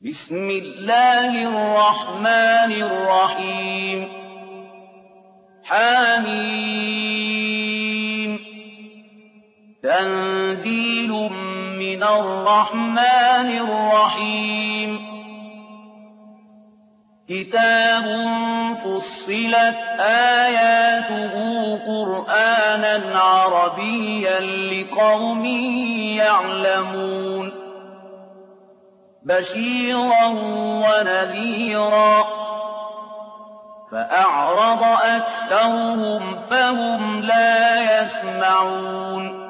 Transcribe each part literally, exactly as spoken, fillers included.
بسم الله الرحمن الرحيم حم تنزيل من الرحمن الرحيم كتاب فصلت آياته قرآنا عربيا لقوم يعلمون بشيرا ونذيرا فأعرض أكثرهم فهم لا يسمعون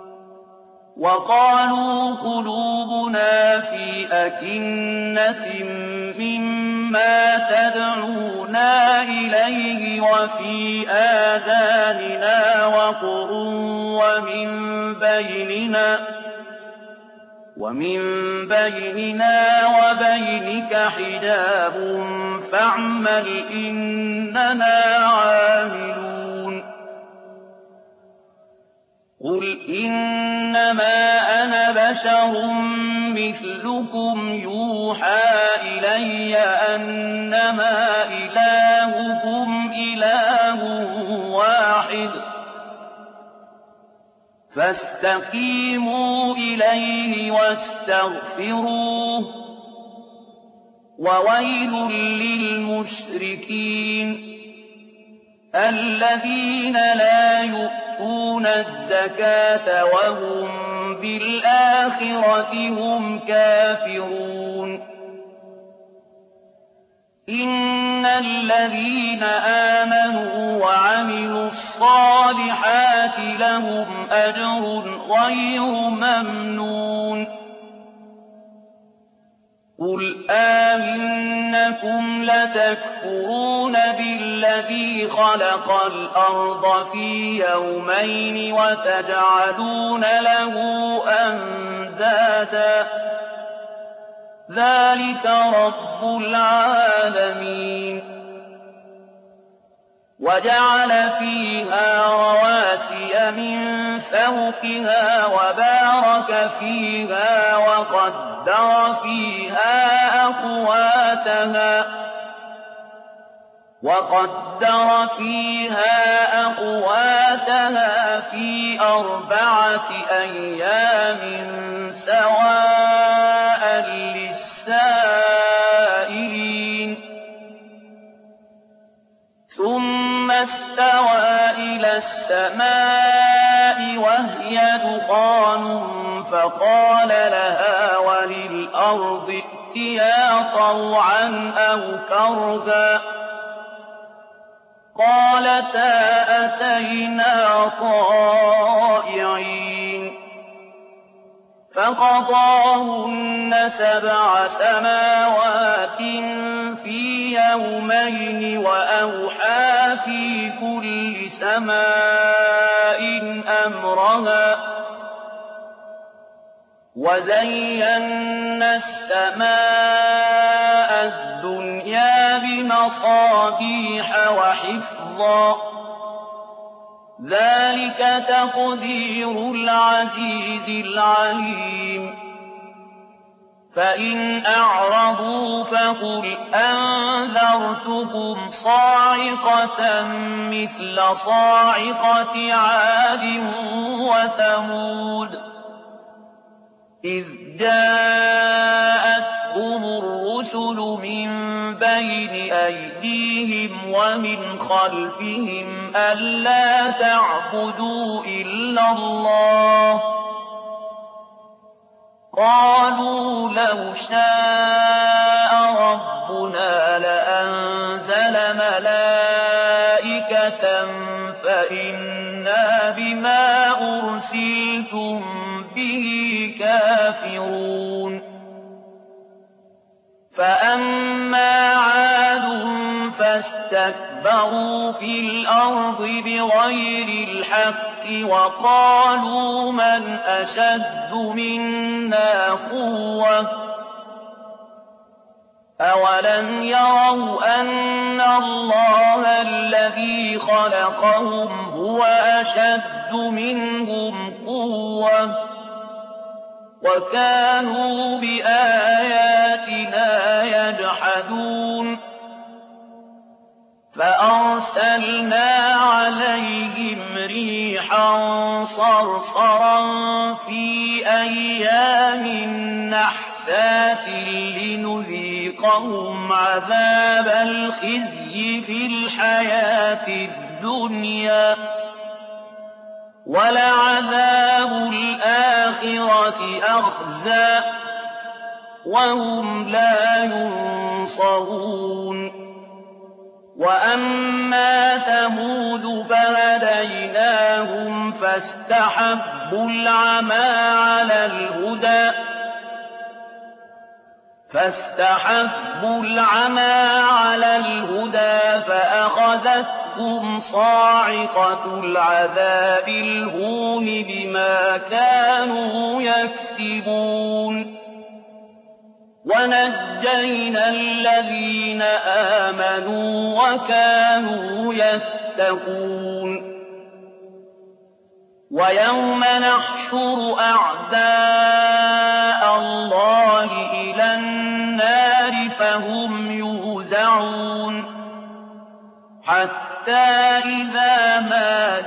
وقالوا قلوبنا في أكنة مما تدعونا إليه وفي آذاننا وقر ومن بيننا ومن بيننا وبينك حجاب فاعمل إننا عاملون قل إنما أنا بشر مثلكم يوحى إلي أنما إلهكم إله واحد فاستقيموا إليه واستغفروه وويل للمشركين الذين لا يؤتون الزكاة وهم بالآخرة هم كافرون إن الذين آمنوا وعملوا الصالحات لهم أجر غير ممنون قل آئنكم لتكفرون بالذي خلق الأرض في يومين وتجعلون له أندادا ذلك رب العالمين وجعل فيها رواسي من فوقها وبارك فيها وقدر فيها أقواتها وقدر فيها أقواتها في أربعة أيام سواء للسائلين ثم استوى إلى السماء وهي دخان فقال لها وللأرض ائتيا طوعا أو كرها قالتا أتينا طائعين فقضاهن سبع سماوات في يومين وأوحى في كل سماء أمرها وزينا السماء الدنيا بمصابيح وحفظا ذلك تقدير العزيز العليم فإن أعرضوا فقل أنذرتكم صاعقة مثل صاعقة عاد وثمود إذ جاءتهم الرسل من بين أيديهم ومن خلفهم ألا تعبدوا إلا الله قالوا لو شاء ربنا لأنزل ملائكة فإنا بما أرسلتم به كافرون فأما عاد فاستكبروا في الأرض بغير الحق وقالوا من أشد منا قوة أولم يروا أن الله الذي خلقهم هو أشد منهم قوة وكانوا بآياتنا فأرسلنا عليهم ريحا صرصرا في أيام نحسات لنذيقهم عذاب الخزي في الحياة الدنيا ولعذاب الآخرة أخزى وهم لا ينصرون وأما ثمود فهديناهم فاستحبوا العمى على الهدى فاستحبوا العمى على الهدى فأخذتهم صاعقة العذاب الهون بما كانوا يكسبون ونجينا الذين آمنوا وكانوا يتقون ويوم نحشر أعداء الله إلى النار فهم يوزعون حتى إذا ما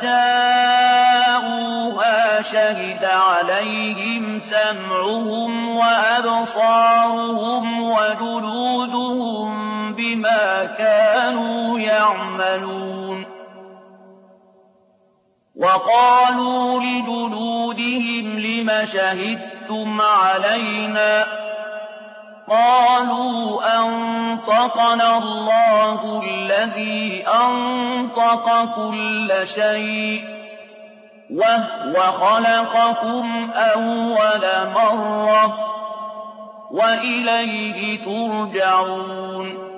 جاءوها شهد عليهم سمعهم وأبصارهم وجلودهم بما كانوا يعملون وقالوا لجلودهم لم شهدتم علينا قالوا أنطقنا الله الذي أنطق كل شيء وهو خلقكم أول مرة وإليه ترجعون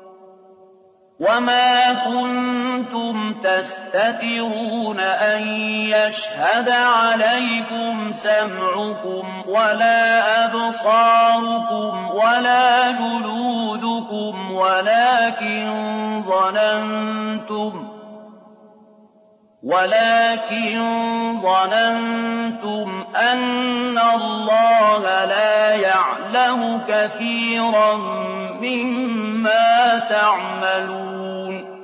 وما كنتم تستترون أن يشهد عليكم سمعكم ولا أبصاركم ولا جلودكم ولكن ظننتم ولكن ظننتم أن الله لا يعلم كثيرا مما تعملون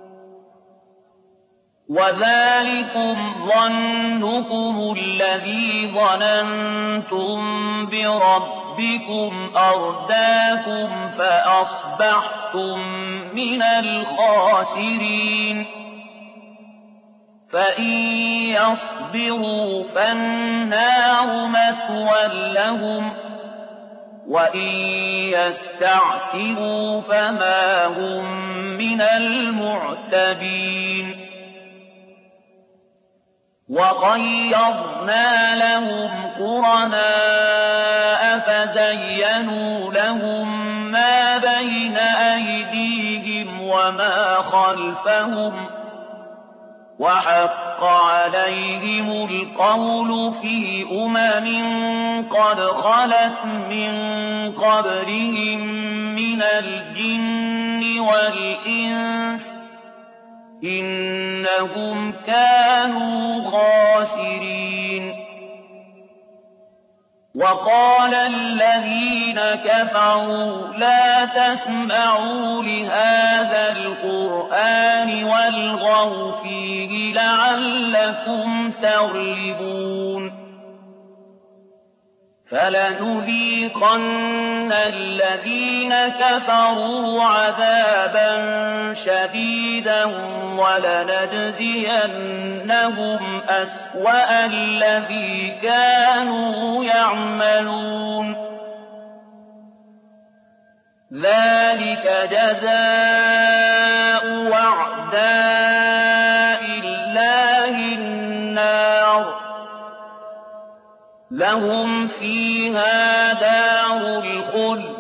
وذلكم ظنكم الذي ظننتم بربكم أرداكم فأصبحتم من الخاسرين فإن يصبروا فالنار مثوى لهم وإن يستعتبوا فما هم من المعتبين وَغَيَّرْنَا لَهُمْ قُرَنَاءَ فَزَيَّنُوا لَهُم مَّا بَيْنَ أَيْدِيهِمْ وَمَا خَلْفَهُمْ وَحَقَّ عَلَيْهِمُ الْقَوْلُ فِي أُمَمٍ قَدْ خَلَتْ مِن قَبْلِهِم مِّنَ الْجِنِّ وَالْإِنسِ ۖ إِنَّهُمْ كَانُوا خَاسِرِينَ وَقَالَ الَّذِينَ كَفَرُوا لَا تَسْمَعُوا لِهَٰذَا الْقُرْآنِ وَالْغَوْا فِيهِ لَعَلَّكُمْ تَغْلِبُونَ فَلَنُذِيقَنَّ الَّذِينَ كَفَرُوا عَذَابًا شَدِيدًا وَلَنَجْزِيَنَّهُمْ أَسْوَأَ الَّذِي كَانُوا يَعْمَلُونَ ذَٰلِكَ جَزَاءُ أَعْدَاءِ اللَّهِ النَّارُ لَهُمْ فِيهَا دَارُ الْخُلْدِ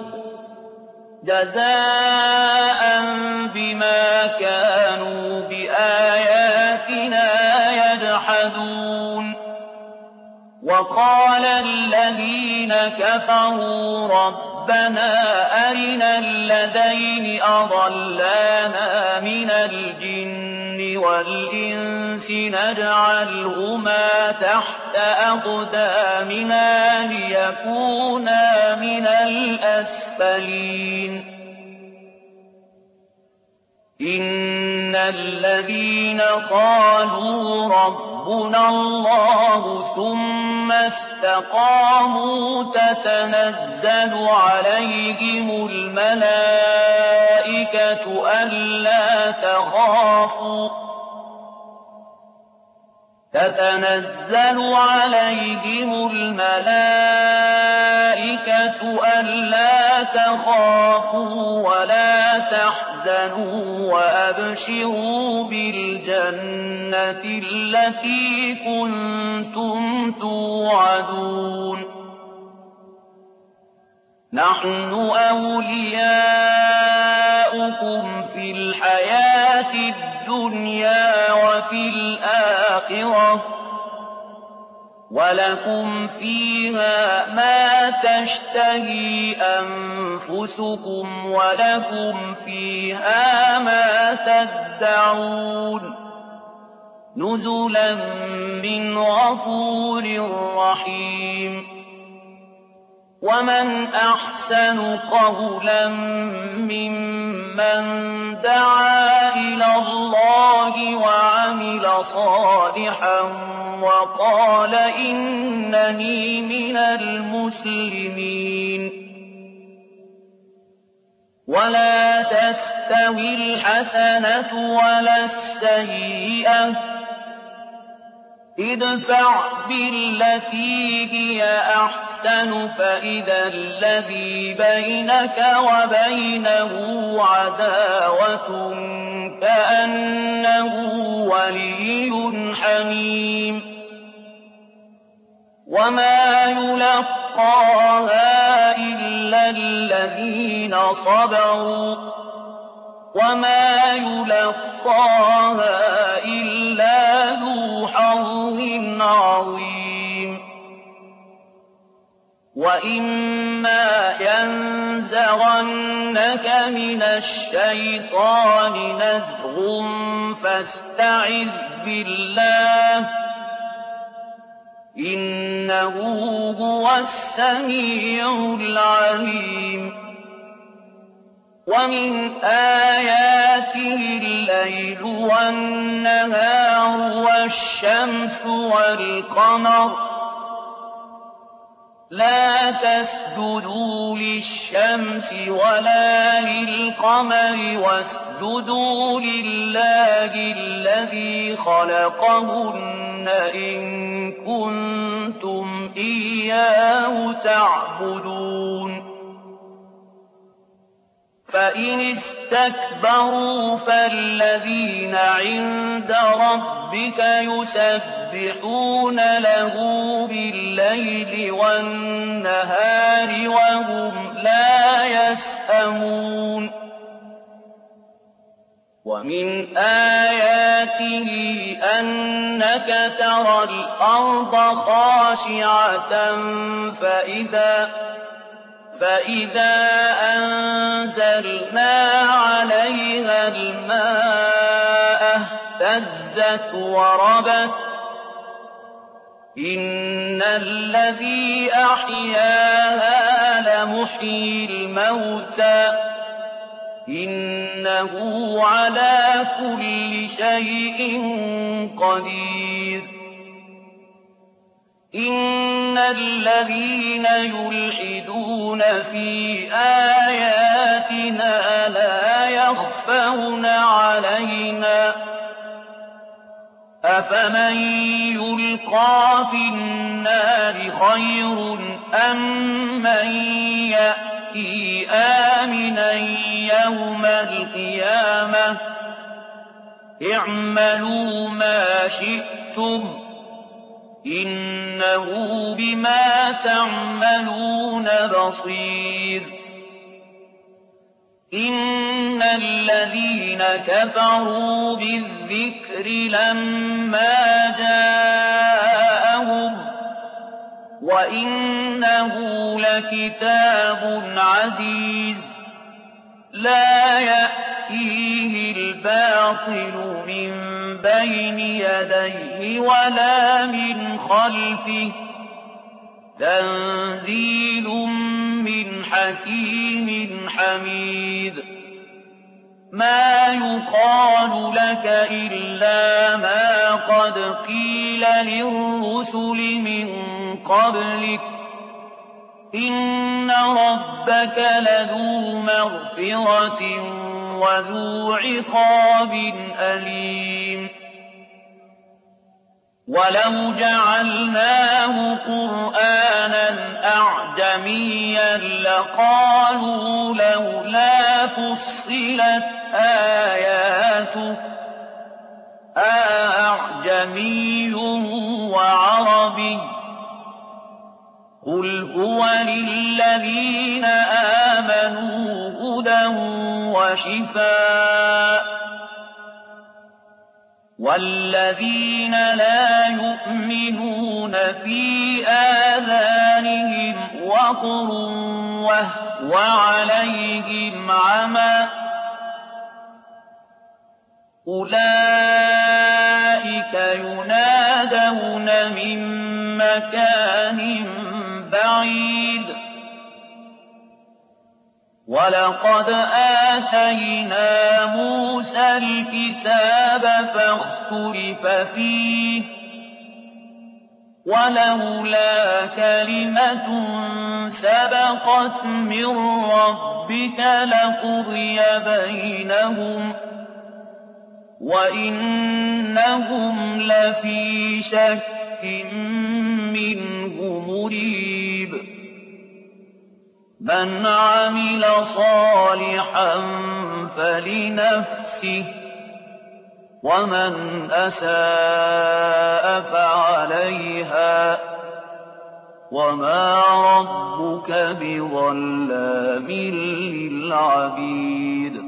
جَزَاءً بِمَا كَانُوا بِآيَاتِنَا يَجْحَدُونَ وَقَالَ الَّذِينَ كَفَرُوا رَبَّنَا أَرِنَا اللَّذَيْنِ أَضَلَّانَا مِنَ الْجِنِّ وَالْإِنسِ نَجْعَلْهُمَا تَحْتَ أَقْدَامِنَا لِيَكُونَا مِنَ الْأَسْفَلِينَ إِنَّ الَّذِينَ قَالُوا رَبُّنَا اللَّهُ ثُمَّ اسْتَقَامُوا تَتَنَزَّلُ عَلَيْهِمُ الْمَلَائِكَةُ أَلَّا تَخَافُوا تَتَنَزَّلُ عَلَيْهِمُ الْمَلَائِكَةُ أَلَّا تَخَافُوا وَلَا تَحْزَنُوا وَأَبْشِرُوا بِالْجَنَّةِ الَّتِي كُنتُمْ تُوعَدُونَ نَحْنُ أَوْلِيَاؤُكُمْ فِي الْحَيَاةِ الدُّنْيَا وَفِي الْآخِرَةِ ۖ وَلَكُمْ فِيهَا مَا تَشْتَهِي أَنفُسُكُمْ وَلَكُمْ فِيهَا مَا تَدَّعُونَ نُزُلًا مِّنْ غَفُورٍ رَّحِيمٍ وَمَنْ أَحْسَنُ قَوْلًا مِّمَّن دَعَا إِلَى اللَّهِ وَعَمِلَ صَالِحًا وَقَالَ إِنَّنِي مِنَ الْمُسْلِمِينَ وَلَا تَسْتَوِي الْحَسَنَةُ وَلَا السَّيِّئَةُ ۚ ادْفَعْ بِالَّتِي هِيَ أَحْسَنُ فَإِذَا الَّذِي بَيْنَكَ وَبَيْنَهُ عَدَاوَةٌ كَأَنَّهُ وَلِيٌّ حَمِيمٌ وَمَا يُلَقَّاهَا إِلَّا الَّذِينَ صَبَرُوا وَمَا يُلَقَّاهَا إِلَّا ذُو حَظٍّ عَظِيمٍ وَإِمَّا يَنزَغَنَّكَ مِنَ الشَّيْطَانِ نَزْغٌ فَاسْتَعِذْ بِاللَّهِ ۖ إِنَّهُ هُوَ السَّمِيعُ الْعَلِيمُ وَمِنْ آيَاتِهِ اللَّيْلُ وَالنَّهَارُ وَالشَّمْسُ وَالْقَمَرُ ۚ لَا تَسْجُدُوا لِلشَّمْسِ وَلَا لِلْقَمَرِ وَاسْجُدُوا لِلَّهِ الَّذِي خَلَقَهُنَّ إِن كُنتُمْ إِيَّاهُ تَعْبُدُونَ فَإِنِ اسْتَكْبَرُوا فَالَّذِينَ عِندَ رَبِّكَ يُسَبِّحُونَ لَهُ بِاللَّيْلِ وَالنَّهَارِ وَهُمْ لَا يَسْأَمُونَ وَمِنْ آيَاتِهِ أَنَّكَ تَرَى الْأَرْضَ خَاشِعَةً فَإِذَا فَإِذَا أَنزَلْنَا عَلَيْهَا الْمَاءَ اهْتَزَّتْ وَرَبَتْ ۚ إِنَّ الَّذِي أَحْيَاهَا لَمُحْيِي الْمَوْتَىٰ ۚ إِنَّهُ عَلَىٰ كُلِّ شَيْءٍ قَدِيرٌ إِنَّ الَّذِينَ يُلْحِدُونَ فِي آيَاتِنَا لَا يَخْفَوْنَ عَلَيْنَا ۗ أَفَمَن يُلْقَىٰ فِي النَّارِ خَيْرٌ أَم مَّن يَأْتِي آمِنًا يَوْمَ الْقِيَامَةِ ۚ اعْمَلُوا مَا شِئْتُمْ ۖ إِنَّهُ بِمَا تَعْمَلُونَ بَصِيرٌ إِنَّ الَّذِينَ كَفَرُوا بِالذِّكْرِ لَمَّا جَاءَهُمْ وَإِنَّهُ لَكِتَابٌ عَزِيزٌ لَّا يَأْتِيهِ الْبَاطِلُ مِن بَيْنِ يَدَيْهِ وَلَا مِنْ خَلْفِهِ ۖ تَنزِيلٌ مِّنْ حَكِيمٍ حَمِيدٍ مَا يُقَالُ لَكَ إِلَّا مَا قَدْ قِيلَ لِلرُّسُلِ مِن قَبْلِكَ ۚ إِنَّ رَبَّكَ لَذُو مَغْفِرَةٍ وَذُو عِقَابٍ أَلِيمٍ وَلَوْ جَعَلْنَاهُ قُرْآنًا أَعْجَمِيًّا لَّقَالُوا لَوْلَا فُصِّلَتْ آيَاتُهُ ۖ أَأَعْجَمِيٌّ وَعَرَبِيٌّ ۗ قُلْ هُوَ لِلَّذِينَ آمَنُوا هُدًى وَشِفَاءٌ ۖ وَالَّذِينَ لَا يُؤْمِنُونَ فِي آذَانِهِمْ وَقْرٌ وَهُوَ عَلَيْهِمْ عَمًى ۚ أُولَٰئِكَ يُنَادَوْنَ مِن مَّكَانٍ بَعِيدٍ وَلَقَدْ آتَيْنَا مُوسَى الْكِتَابَ فَاخْتُلِفَ فِيهِ ۚ وَلَوْلَا كَلِمَةٌ سَبَقَتْ مِن رَّبِّكَ لَقُضِيَ بَيْنَهُمْ ۚ وَإِنَّهُمْ لَفِي شَكٍّ مِّنْهُ مُرِيبٍ مَنْ عَمِلَ صَالِحًا فَلِنَفْسِهِ ۖ وَمَنْ أَسَاءَ فَعَلَيْهَا ۗ وَمَا رَبُّكَ بِظَلَّامٍ لِّلْعَبِيدِ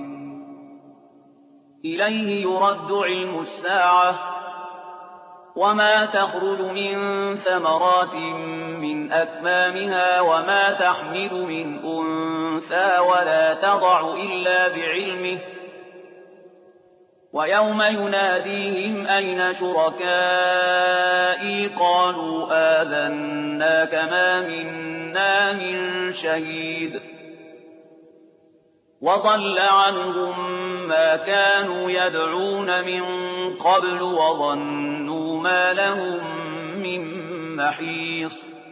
إِلَيْهِ يُرَدُّ عِلْمُ السَّاعَةِ ۚ وَمَا تَخْرُجُ مِن ثَمَرَاتٍ مِّنْ أَكْمَامِهَا وَمَا تَحْمِلُ مِنْ أُنثَىٰ وَلَا تَضَعُ إِلَّا بِعِلْمِهِ ۚ وَيَوْمَ يُنَادِيهِمْ أَيْنَ شُرَكَائِي قَالُوا آذَنَّاكَ مَا مِنَّا مِن شَهِيدٍ وَضَلَّ عَنْهُم مَّا كَانُوا يَدْعُونَ مِن قَبْلُ وَظَنُّوا مَا لَهُم مِّن مَّحِيصٍ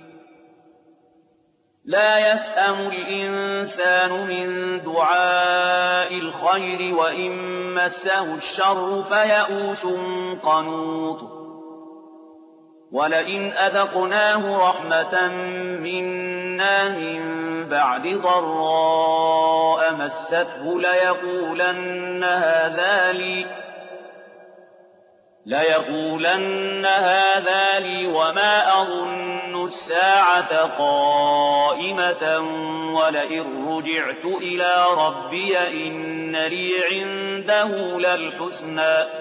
لَّا يَسْأَمُ الْإِنسَانُ مِن دُعَاءِ الْخَيْرِ وَإِن مَّسَّهُ الشَّرُّ فَيَئُوسٌ قَنُوطٌ وَلَئِنْ أَذَقْنَاهُ رَحْمَةً مِّنَّا مِن بَعْدِ ضَرَّاءَ مَسَّتْهُ لَيَقُولَنَّ هَٰذَا لِي لَيَقُولَنَّ هَٰذَا لِي وَمَا أَظُنُّ السَّاعَةَ قَائِمَةً وَلَئِن رُّجِعْتُ إِلَىٰ رَبِّي إِنَّ لِي عِندَهُ لَلْحُسْنَىٰ ۚ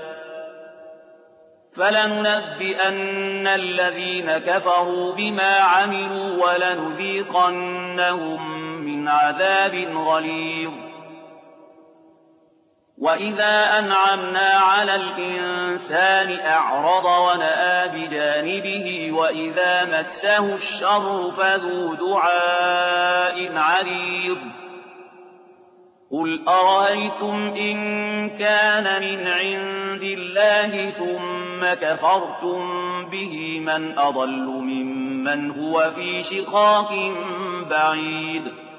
فَلَنُنَبِّئَنَّ الَّذِينَ كَفَرُوا بِمَا عَمِلُوا وَلَنُذِيقَنَّهُم مِّنْ عَذَابٍ غَلِيظٍ وَإِذَا أَنْعَمْنَا عَلَى الْإِنسَانِ أَعْرَضَ وَنَأَىٰ بِجَانِبِهِ وَإِذَا مَسَّهُ الشَّرُّ فَذُو دُعَاءٍ عَرِيضٍ قُلْ أَرَأَيْتُمْ إِن كَانَ مِنْ عِندِ اللَّهِ ثُمَّ كَفَرْتُم بِهِ مَنْ أَضَلُّ مِمَّنْ هُوَ فِي شِقَاقٍ بَعِيدٍ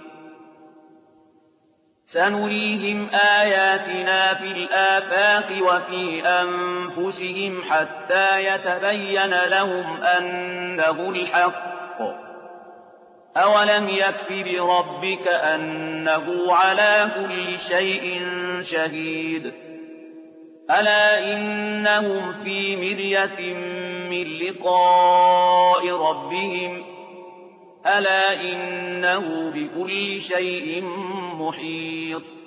سَنُرِيهِمْ آيَاتِنَا فِي الْآفَاقِ وَفِي أَنفُسِهِمْ حَتَّىٰ يَتَبَيَّنَ لَهُمْ أَنَّهُ الْحَقُّ ۗ أَوَلَمْ يَكْفِ بِرَبِّكَ أَنَّهُ عَلَىٰ كُلِّ شَيْءٍ شَهِيدٌ أَلَا إِنَّهُمْ فِي مِرْيَةٍ مِّن لِّقَاءِ رَبِّهِمْ ۗ أَلَا إِنَّهُ بِكُلِّ شَيْءٍ مُّحِيطٌ